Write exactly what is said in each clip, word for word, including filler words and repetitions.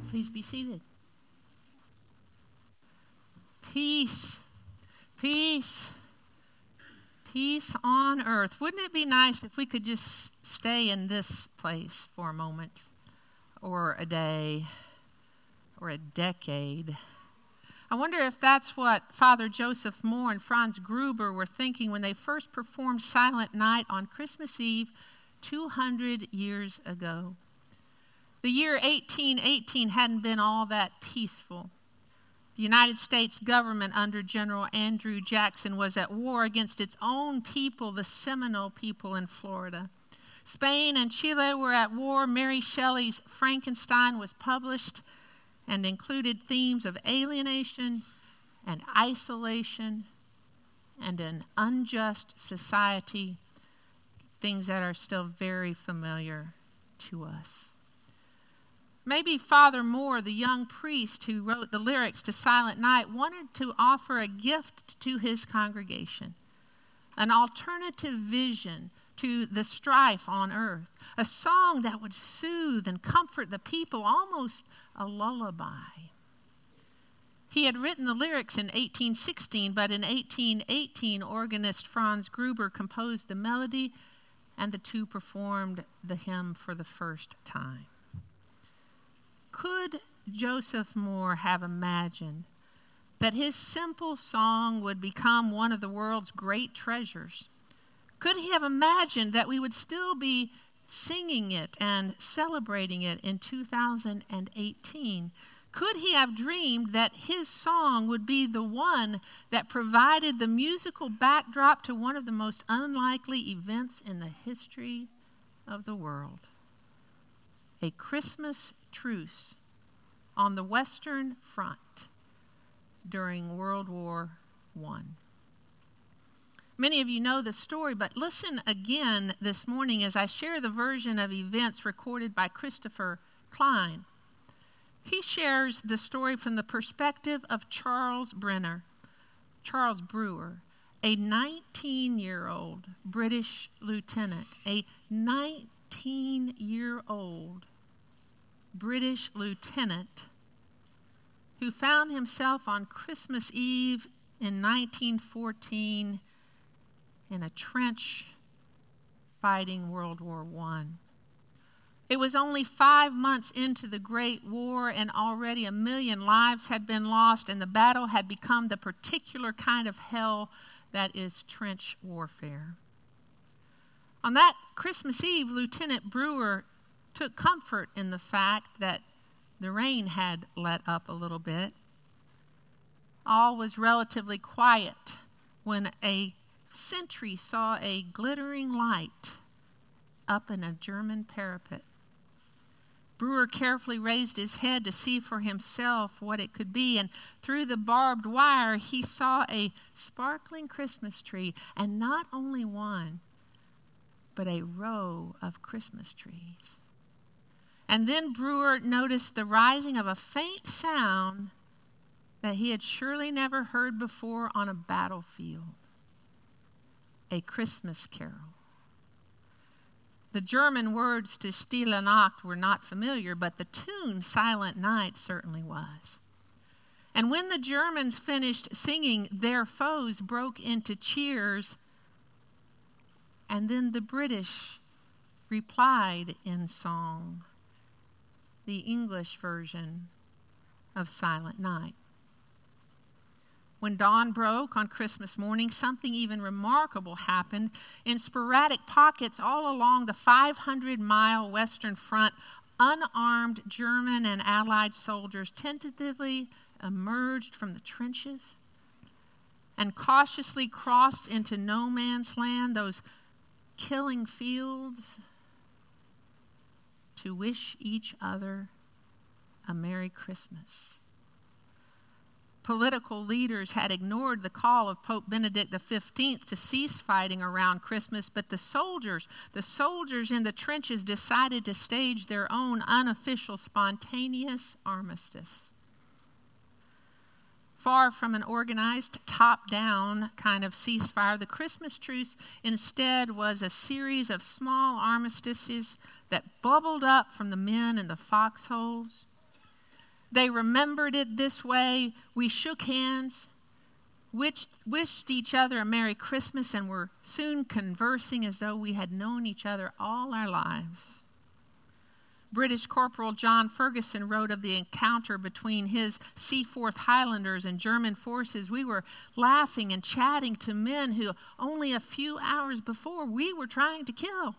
Please be seated. Peace, peace, peace on earth. Wouldn't it be nice if we could just stay in this place for a moment, or a day, or a decade? I wonder if that's what Father Joseph Moore and Franz Gruber were thinking when they first performed Silent Night on Christmas Eve two hundred years ago. The year eighteen eighteen hadn't been all that peaceful. The United States government under General Andrew Jackson was at war against its own people, the Seminole people in Florida. Spain and Chile were at war. Mary Shelley's Frankenstein was published and included themes of alienation and isolation and an unjust society, things that are still very familiar to us. Maybe Father Moore, the young priest who wrote the lyrics to Silent Night, wanted to offer a gift to his congregation, an alternative vision to the strife on earth, a song that would soothe and comfort the people, almost a lullaby. He had written the lyrics in eighteen sixteen, but in eighteen eighteen, organist Franz Gruber composed the melody, and the two performed the hymn for the first time. Could Joseph Moore have imagined that his simple song would become one of the world's great treasures? Could he have imagined that we would still be singing it and celebrating it in two thousand eighteen? Could he have dreamed that his song would be the one that provided the musical backdrop to one of the most unlikely events in the history of the world? A Christmas truce on the Western Front during World War One. Many of you know the story, but listen again this morning as I share the version of events recorded by Christopher Klein. He shares the story from the perspective of Charles Brenner, Charles Brewer, a nineteen-year-old British lieutenant, a nineteen-year-old British lieutenant who found himself on Christmas Eve in nineteen fourteen in a trench fighting World War One. It was only five months into the Great War, and already a million lives had been lost, and the battle had become the particular kind of hell that is trench warfare. On that Christmas Eve, Lieutenant Brewer took comfort in the fact that the rain had let up a little bit. All was relatively quiet when a sentry saw a glittering light up in a German parapet. Brewer carefully raised his head to see for himself what it could be, and through the barbed wire he saw a sparkling Christmas tree, and not only one, but a row of Christmas trees. And then Brewer noticed the rising of a faint sound that he had surely never heard before on a battlefield. A Christmas carol. The German words to Stille Nacht were not familiar, but the tune Silent Night certainly was. And when the Germans finished singing, their foes broke into cheers, and then the British replied in song, the English version of Silent Night. When dawn broke on Christmas morning, something even remarkable happened. In sporadic pockets all along the five hundred mile Western Front, unarmed German and Allied soldiers tentatively emerged from the trenches and cautiously crossed into no man's land, those killing fields, to wish each other a Merry Christmas. Political leaders had ignored the call of Pope Benedict the fifteenth to cease fighting around Christmas, but the soldiers, the soldiers in the trenches decided to stage their own unofficial, spontaneous armistice. Far from an organized, top-down kind of ceasefire, the Christmas truce instead was a series of small armistices that bubbled up from the men in the foxholes. They remembered it this way. We shook hands, wished, wished each other a Merry Christmas, and were soon conversing as though we had known each other all our lives. British Corporal John Ferguson wrote of the encounter between his Seaforth Highlanders and German forces. We were laughing and chatting to men who only a few hours before we were trying to kill.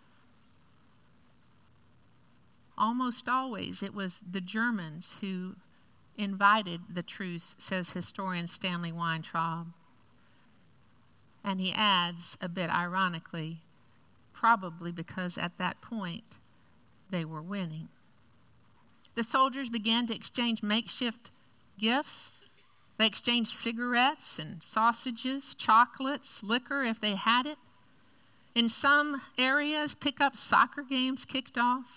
Almost always it was the Germans who invited the truce, says historian Stanley Weintraub. And he adds, a bit ironically, probably because at that point they were winning. The soldiers began to exchange makeshift gifts. They exchanged cigarettes and sausages, chocolates, liquor if they had it. In some areas, pickup soccer games kicked off.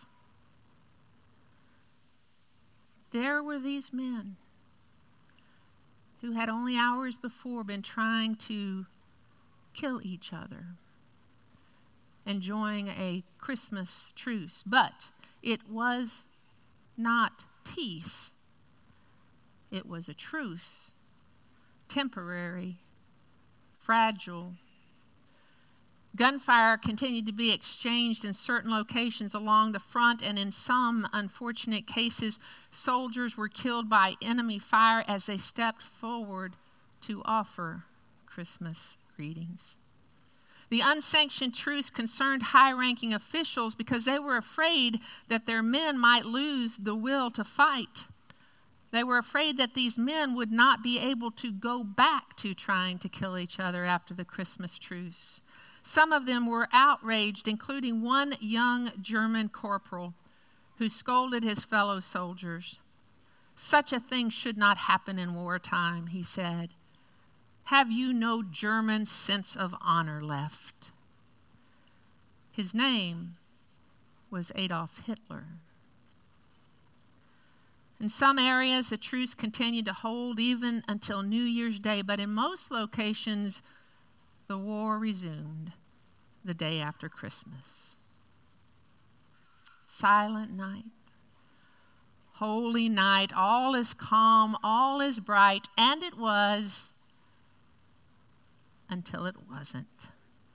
There were these men who had only hours before been trying to kill each other, enjoying a Christmas truce. But it was not peace. It was a truce, temporary, fragile. Gunfire continued to be exchanged in certain locations along the front, and in some unfortunate cases, soldiers were killed by enemy fire as they stepped forward to offer Christmas greetings. The unsanctioned truce concerned high-ranking officials because they were afraid that their men might lose the will to fight. They were afraid that these men would not be able to go back to trying to kill each other after the Christmas truce. Some of them were outraged, including one young German corporal who scolded his fellow soldiers. "Such a thing should not happen in wartime," he said. "Have you no German sense of honor left?" His name was Adolf Hitler. In some areas, the truce continued to hold even until New Year's Day, but in most locations, the war resumed the day after Christmas. Silent night, holy night, all is calm, all is bright, and it was until it wasn't.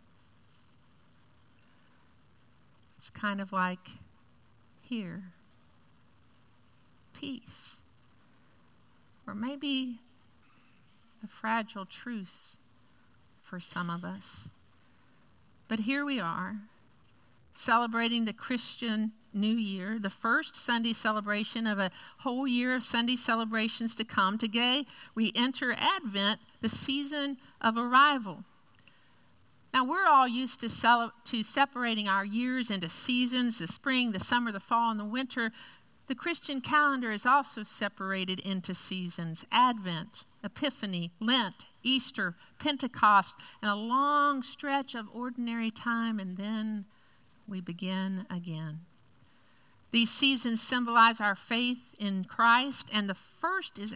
It's kind of like here, peace, or maybe a fragile truce for some of us. But here we are, celebrating the Christian New Year, the first Sunday celebration of a whole year of Sunday celebrations to come. Today, we enter Advent, the season of arrival. Now, we're all used to, cele- to separating our years into seasons, the spring, the summer, the fall, and the winter. The Christian calendar is also separated into seasons: Advent, Epiphany, Lent, Easter, Pentecost, and a long stretch of ordinary time, and then we begin again. These seasons symbolize our faith in Christ, and the first is